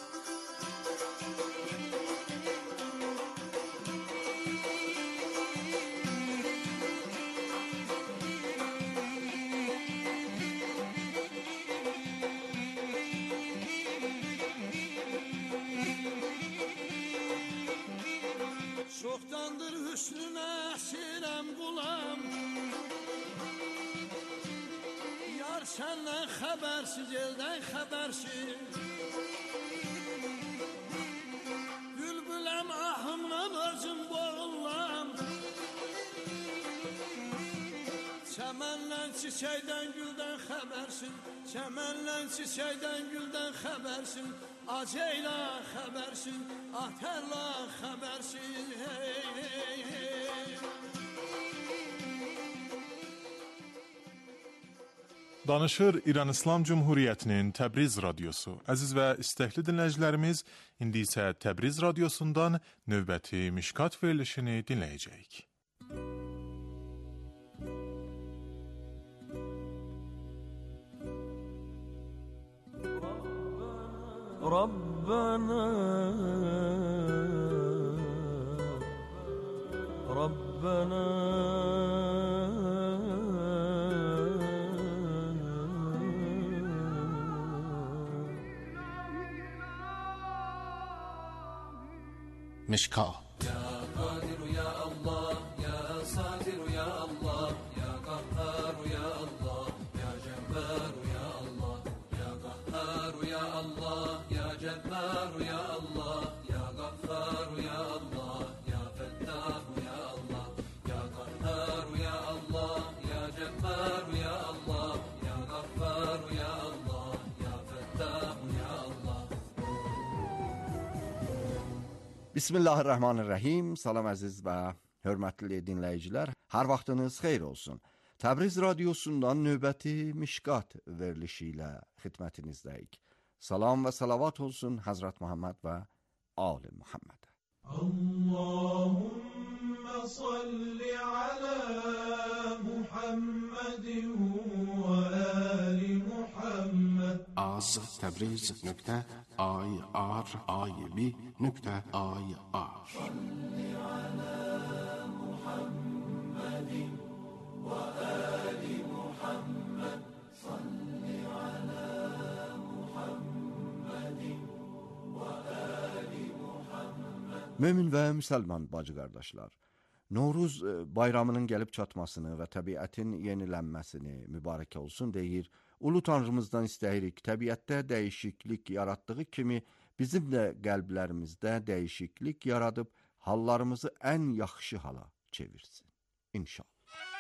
[SPEAKER 5] Çoxdandır hüsnünə əsirəm qulam, yar səndən xəbərsiz, eldən xəbərsiz, bülbüləm ahımdan özüm boğulam, çəmənlən çiçəkdən güldən xəbərsin, çəmənlən çiçəkdən güldən xəbərsin, acıyla xəbərsin, atərla xəbərsin, hey, hey, hey.
[SPEAKER 1] Danışır İran İslam Cumhuriyyətinin Təbriz radiosu. Əziz və istəkli dinləyicilərimiz, indi isə Təbriz radiosundan növbəti Mişkat verilişini dinləyəcəyik.
[SPEAKER 6] ربنا ربنا
[SPEAKER 7] مشکا
[SPEAKER 6] يا قادر يا الله يا صادر يا الله يا قهار يا الله يا جبار يا الله يا قهار يا الله يا جبار جبار يا الله يا غفار يا الله يا فتاح يا الله يا قهار يا الله يا جبار يا الله يا غفار يا الله يا فتاح يا الله.
[SPEAKER 7] Bismillahirrahmanirrahim. Salam əziz və hörmətli dinləyicilər. Hər vaxtınız xeyir olsun. Təbriz radiosundan növbəti Mişqat verilişi ilə xidmətinizdəyik. Salam və salavat olsun Həzrət Muhammed və Ali Muhammed.
[SPEAKER 8] Allahümme salli ala Muhammedin və ali Muhammed.
[SPEAKER 9] az təbriz nöqtə ay ar aybi nöqtə ay ar.
[SPEAKER 8] Salli ala Muhammedin və ali Muhammed. Salli ala Muhammedin və ali Muhammed.
[SPEAKER 7] Mömin və müsəlman bacı qardaşlar, Novruz bayramının gəlib çatmasını və təbiətin yenilənməsini mübarək olsun deyir. Ulu Tanrımızdan istəyirik, təbiətdə dəyişiklik yaratdığı kimi bizim də qəlblərimizdə dəyişiklik yaradıb hallarımızı ən yaxşı hala çevirsin. İnşallah.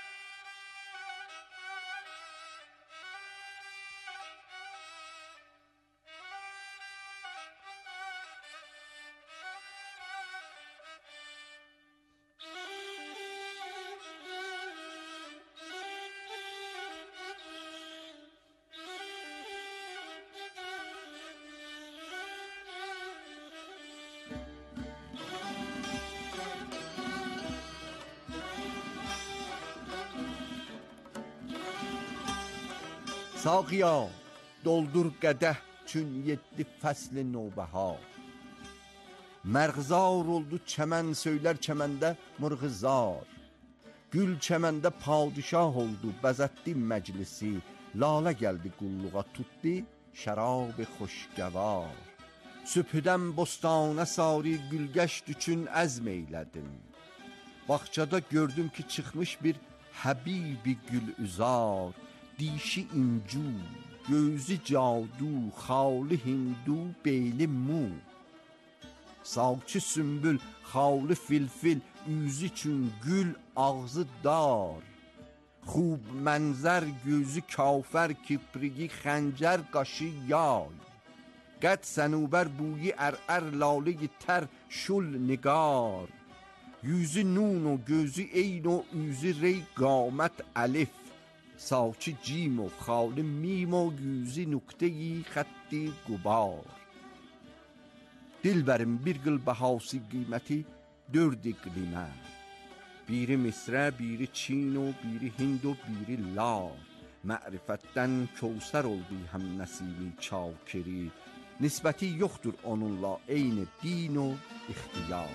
[SPEAKER 7] Sağıya, doldur qədəh çün yeddi fəsli növbəhar. Mərğzar oldu çəmən söylər çəməndə mırğızar. Gül çəməndə padişah oldu bəzətdi məclisi. Lalə gəldi qulluğa tutdu şərab xoşgəvar. Sübhüdən bostana sari gülgəşt üçün əzm eylədim. Bağçada gördüm ki çıxmış bir həbibi gül üzar. Dişi incu, gözü cadu, xalı hindu, beyli mu. Savçı sümbül, xalı filfil, üzü üçün gül, ağzı dar. Xub mənzər, gözü kafər, kiprigi, xəncər, qaşı yay. Qəd sənubər, buyi ər-ər, lalı-i tər, şul nigar. Yüzü nun o, gözü eyn o, üzü rey, qamət əlif. Savçı cim و خال میم و yüzü nükteyi xətti qubar. Dilbərim bir qıl bəhası qiyməti dörd iqlimə. Biri Misrə, biri Çin o, biri Hind o, biri Lar. Mərifətdən kövsər oldu həm nəsimi çakiri. Nisbəti yoxdur onunla eyni din o ixtiyar.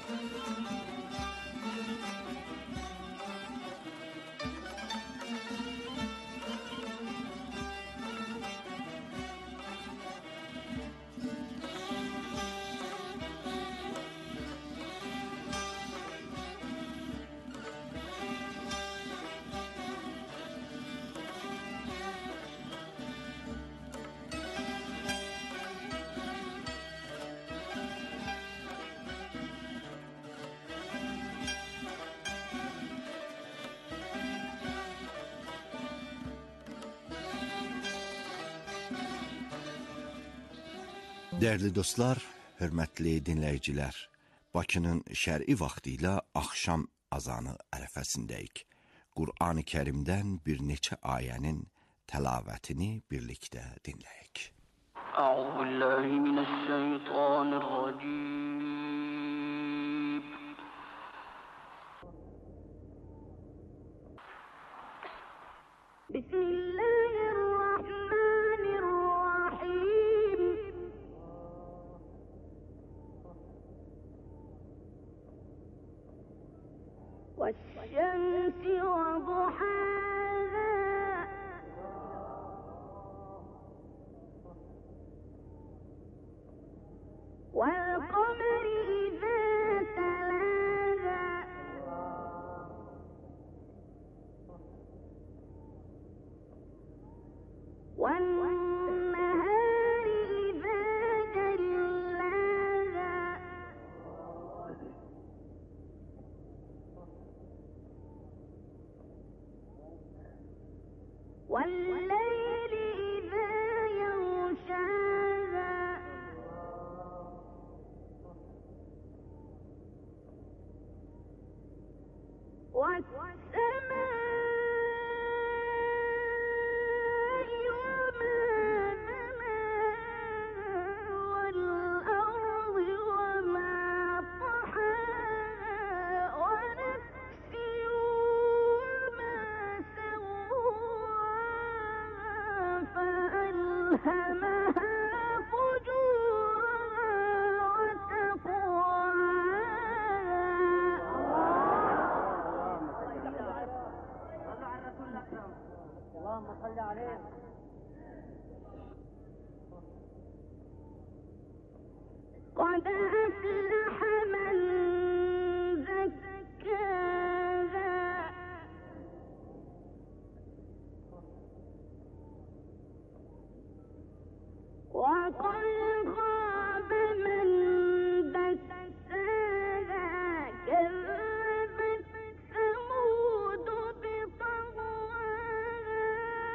[SPEAKER 7] Dəyərli dostlar, hörmətli dinləyicilər, Bakının şər'i vaxtı ilə axşam azanı ərəfəsindəyik. Qur'an-ı Kərimdən bir neçə ayənin təlavətini birlikdə dinləyək. Euzubillahimineşşeytanirracim. Bismillahirrahmanirrahim. والشمس وضحاها والقمر إذا تلاها والنهار إذا جلاها
[SPEAKER 10] قد أفلح من زكاها وقد خاب من دساها كذبت ثمود بطغواها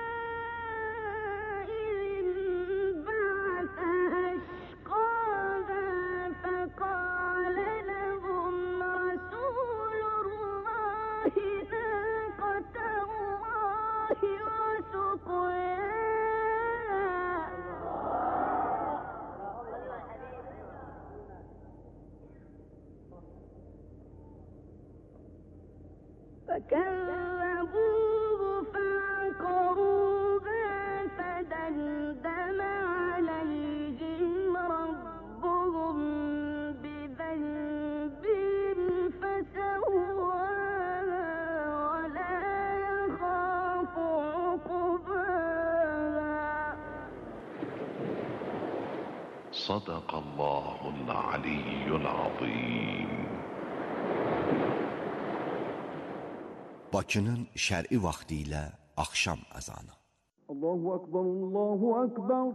[SPEAKER 10] إذ انبعث أشقاها فقال لهم رسول الله ناقة الله وسقياها فكذبوه فعقروها فدمدم عليهم ربهم بذنبهم فسواها ولا يخاف عقباها.
[SPEAKER 11] صدق الله العلي العظيم.
[SPEAKER 7] Bakının şər'i vaxtı ilə axşam əzanı.
[SPEAKER 8] Allahu Akbar, Allahu Akbar.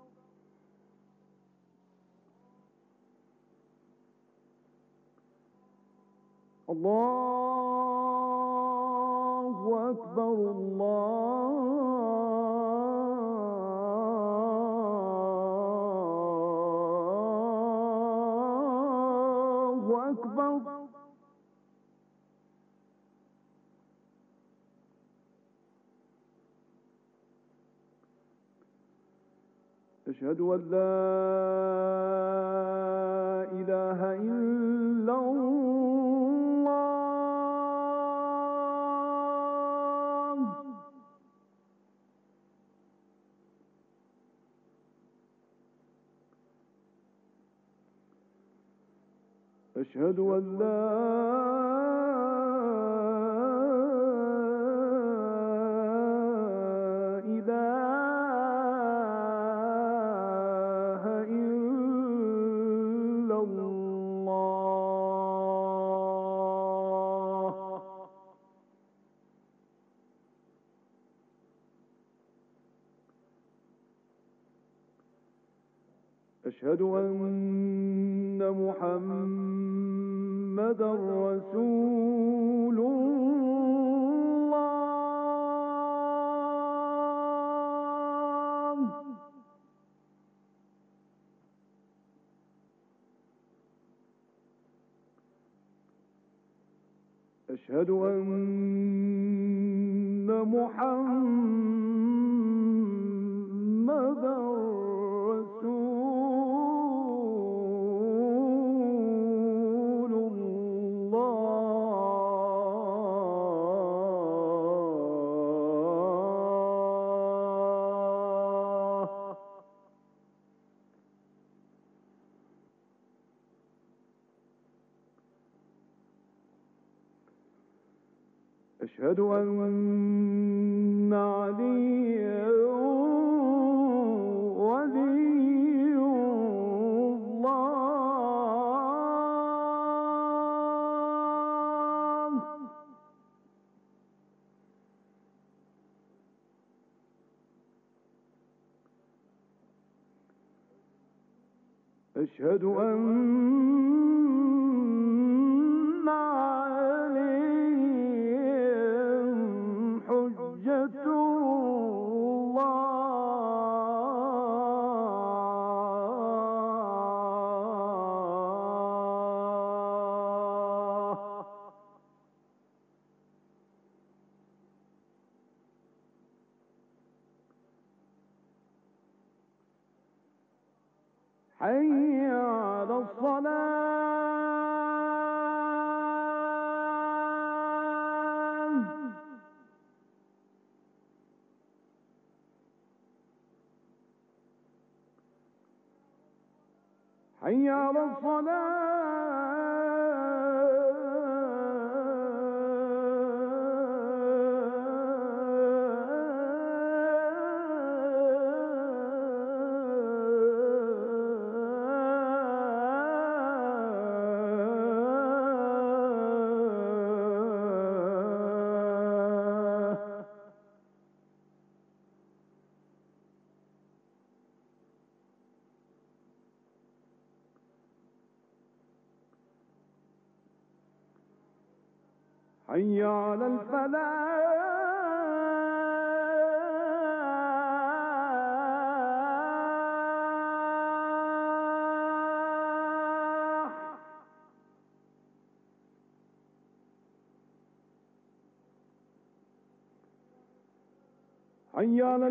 [SPEAKER 8] Allahu Akbar, Allahu Akbar. أشهد أن لا إله إلا الله. أشهد أن لا أشهد أن محمدًا رسول الله. أشهد أن محمدًا أشهد أن عليا ولي الله. أشهد أن عليهم حجة الله. حي على الصلاة. حي على حي على الفلاح حي على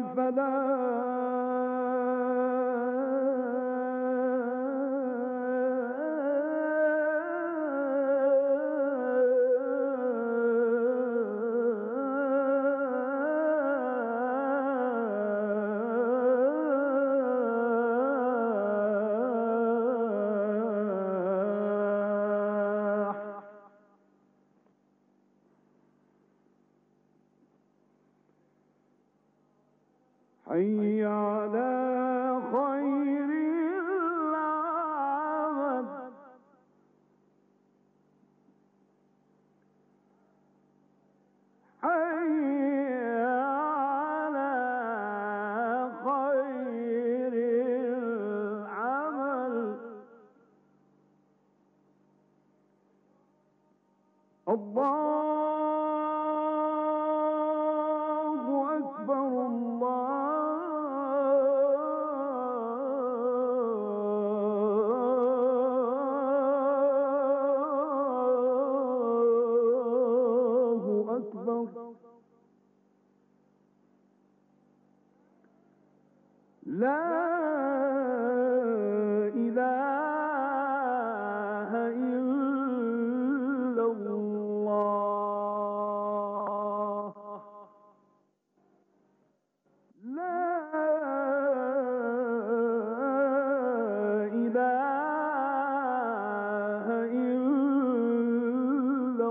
[SPEAKER 8] حي على خير العمل حي على خير العمل الله أكبر الله أكبر لا إله إلا الله لا إله إلا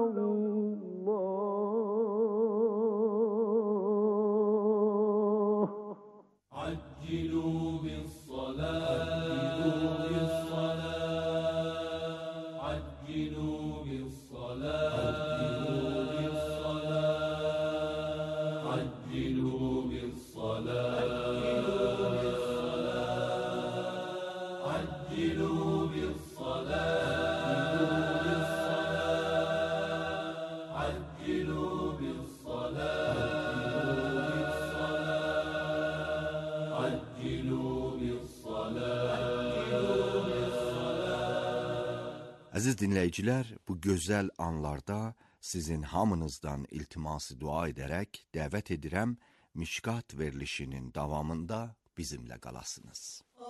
[SPEAKER 8] الله
[SPEAKER 6] عجلوا بالصلاة عجلوا بالصلاة عجلوا بالصلاة عجلوا بالصلاة عجلوا بالصلاة عجلوا
[SPEAKER 7] Əziz dinləyicilər, bu gözəl anlarda sizin hamınızdan iltiması dua edərək dəvət edirəm, Mişkat verilişinin davamında bizimlə qalasınız.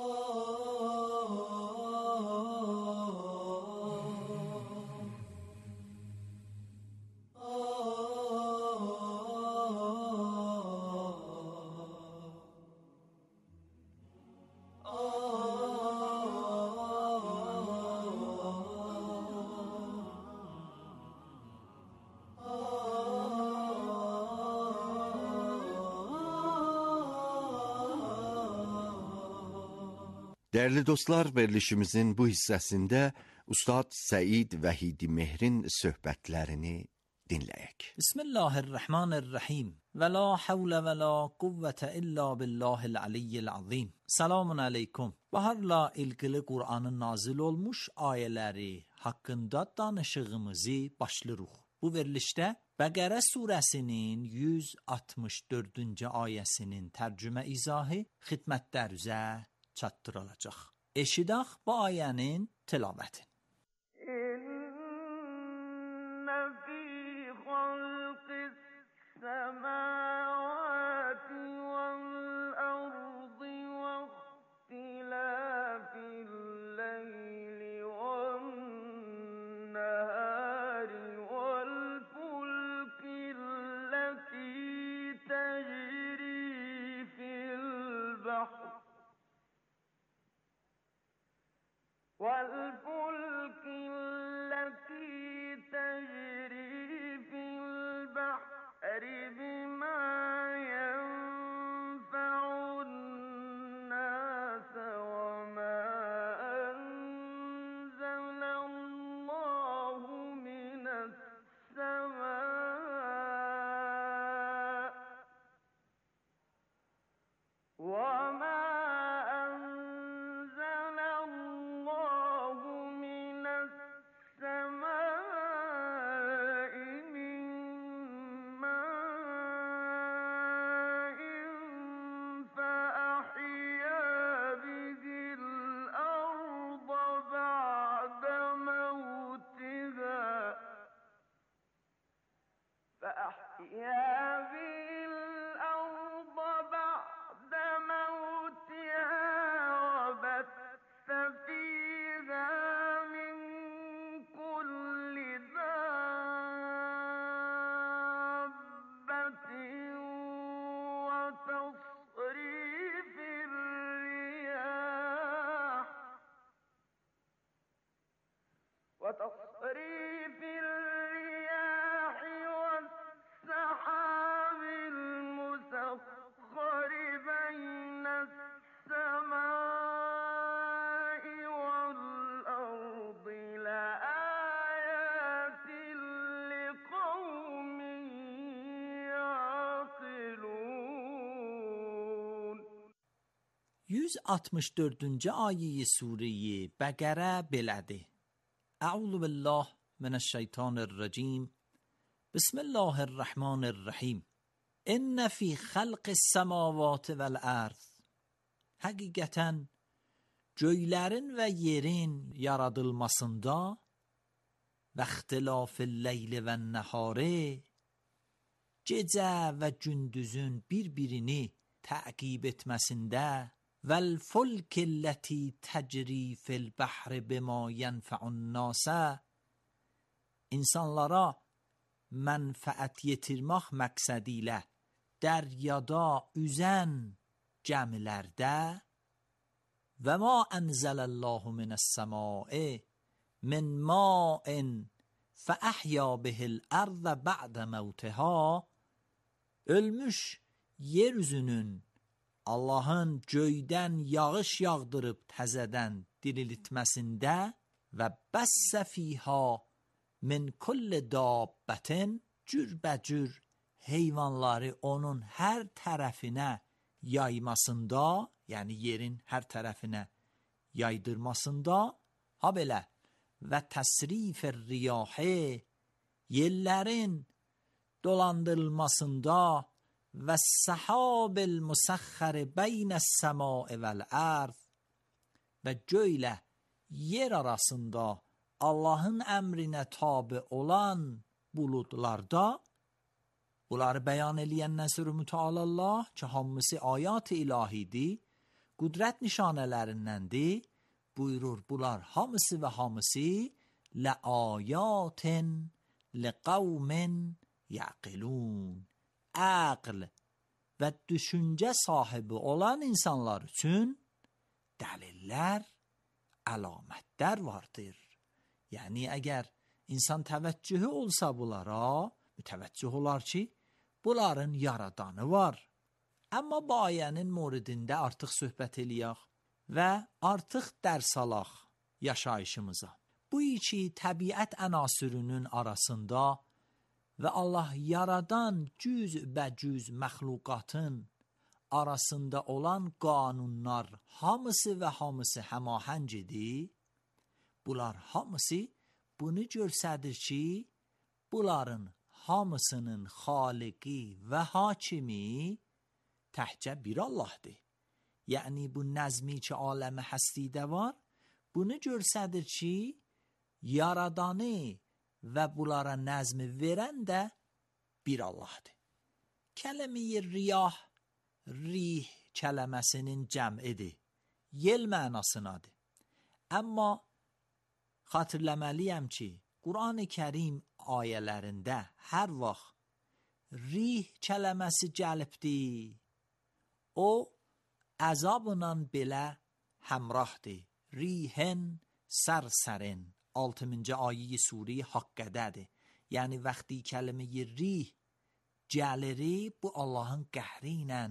[SPEAKER 7] Değerli dostlar, verilişimizin bu hissəsində Ustad Səid Vəhidi Mehrin söhbətlərini dinləyək.
[SPEAKER 12] Bismillahirrahmanirrahim. Və la havlə və la quvvətə illa billahil aliyyil azim. Selamun aleykum. Baharla ilgili Qur'anın nazil olmuş ayələri haqqında danışığımızı başlayırıq. Bu verilişdə Bəqərə surəsinin yüz altmış dördüncü ayəsinin tərcümə izahı xidmətlərinizə çatdırılacaq. Eşidək bu ayənin tilavətini.
[SPEAKER 10] İnne fî halqis semâvâti vel ardı ve ihtilâfil leyli ven nehâri vel fulkilleti tecrî fil bahr وتصريف الرياح والسحاب المسخر بين السماء والأرض لآيات لقوم يعقلون.
[SPEAKER 12] yüz altmış dördüncü ayeyi Sure-i Bəqərə belədir. Əuzu billah minəşşeytanirracim. Bismillahirrahmanirrahim. İnnə fi xalqis semavati vel ard. Həqiqətən göylərin və yerin yaradılmasında və ixtilafil leyli və nəhari, gecə və gündüzün bir-birini təqib etməsində vel fulkilleti tecri fil bahri bima yenfa'un nasa, insanlara mənfəət yetirmək məqsədi ilə dəryada üzən gəmilərdə və ma ənzəlallahu minəs-səmai min ma'in fəəhya bihil ərdə bə'də məvtiha, ölmüş yeryüzünün Allahın göydən yağış yağdırıb təzədən diriltməsində və bəssə fiha min kulli dabbətin, cürbəcür heyvanları onun hər tərəfinə yaymasında, yəni yerin hər tərəfinə yaydırmasında, ha belə və təsrifir riyahi, yellərin dolandırılmasında və səhabil müsəxxəri beynəs-səmai vəl-ərd, və göylə yer arasında Allahın əmrinə tabi olan buludlarda, bunları bəyan eləyəndən sonra Mütəala Allah ki, hamısı ayat-ı ilahidir, qüdrət nişanələrindəndir, buyurur bunlar hamısı və hamısı لآیات لقوم یعقلون، عقل və düşüncə sahibi olan insanlar üçün dəlillər, əlamətlər vardır. Yəni, əgər insan təvəccühü olsa bunlara, mütəvəccüh olar ki, bunların yaradanı var. Amma bu ayənin moridində artıq söhbət eləyək və artıq dərs alaq yaşayışımıza. Bu iki təbiət ənasürünün arasında və Allah yaradan cüz bə cüz məxluqatın arasında olan qanunlar hamısı və hamısı həmahəng idi. Bunlar hamısı bunu göstərir ki, bunların hamısının xaliqi və hakimi təhcə bir Allahdır. Yəni, bu nəzmi ki, aləmi həstidə var, bunu göstərir ki, yaradanı və bunlara nəzmi verən də bir Allahdır. Kələm-i riyah, rih kələməsinin cəmidir, yel mənasınadır. Amma xatırləməliyəm ki, Qur'an-ı Kərim ayələrində hər vaxt rih kələməsi gəlibdir. O, əzabla belə həmrahdır. Rihen sərsərin, altıncı ayə Sure Haqqədədir. Yəni, vəxti kəlmə-i rih gəlir, bu Allahın qəhri ilə,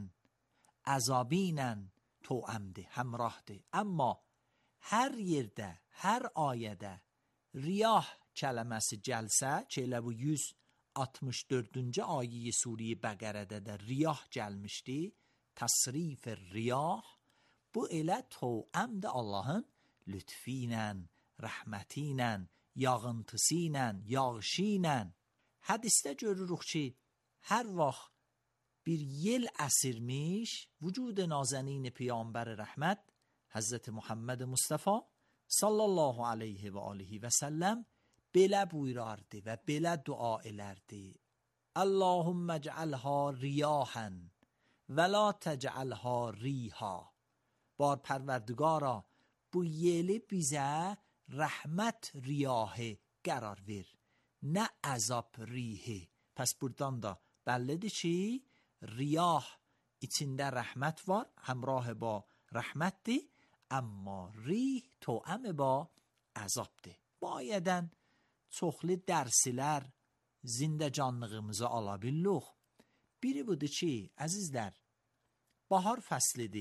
[SPEAKER 12] əzabı ilə toəmdir, həmrahdır. Amma hər yerdə, hər ayədə riyah kələməsi gəlsə, ki, elə bu yüz altmış dördüncü ayə Sure Bəqərədə də riyah gəlmişdi, təsrif riyah, bu elə toəmdir Allahın lütfi ilə, rəhməti ilə, yağıntısı ilə, yağışı ilə. Hədisdə görürük ki, hər vaxt bir yel əsirmiş, vücud nazənin Peyğəmbər rəhmət, Həzrəti Muhammed Mustafa sallallahu aleyhi və alihi və səlləm belə buyurardı və belə dua elərdi. Allahümmə cəalha riyahən və la təcəlha riha. Bar pərverdigara, bu yeli bizə rəhmət riyahı qərar ver, nə əzab rihi. Pəs buradan da bəllidir ki, riyah içində rəhmət var, həmrah ba rəhmətdir, amma rih toəm ba əzabdır. bu ayədən çoxlu dərslər zində canlığımızı ala billuq. Biri budur ki, əzizlər, bahar fəslidir.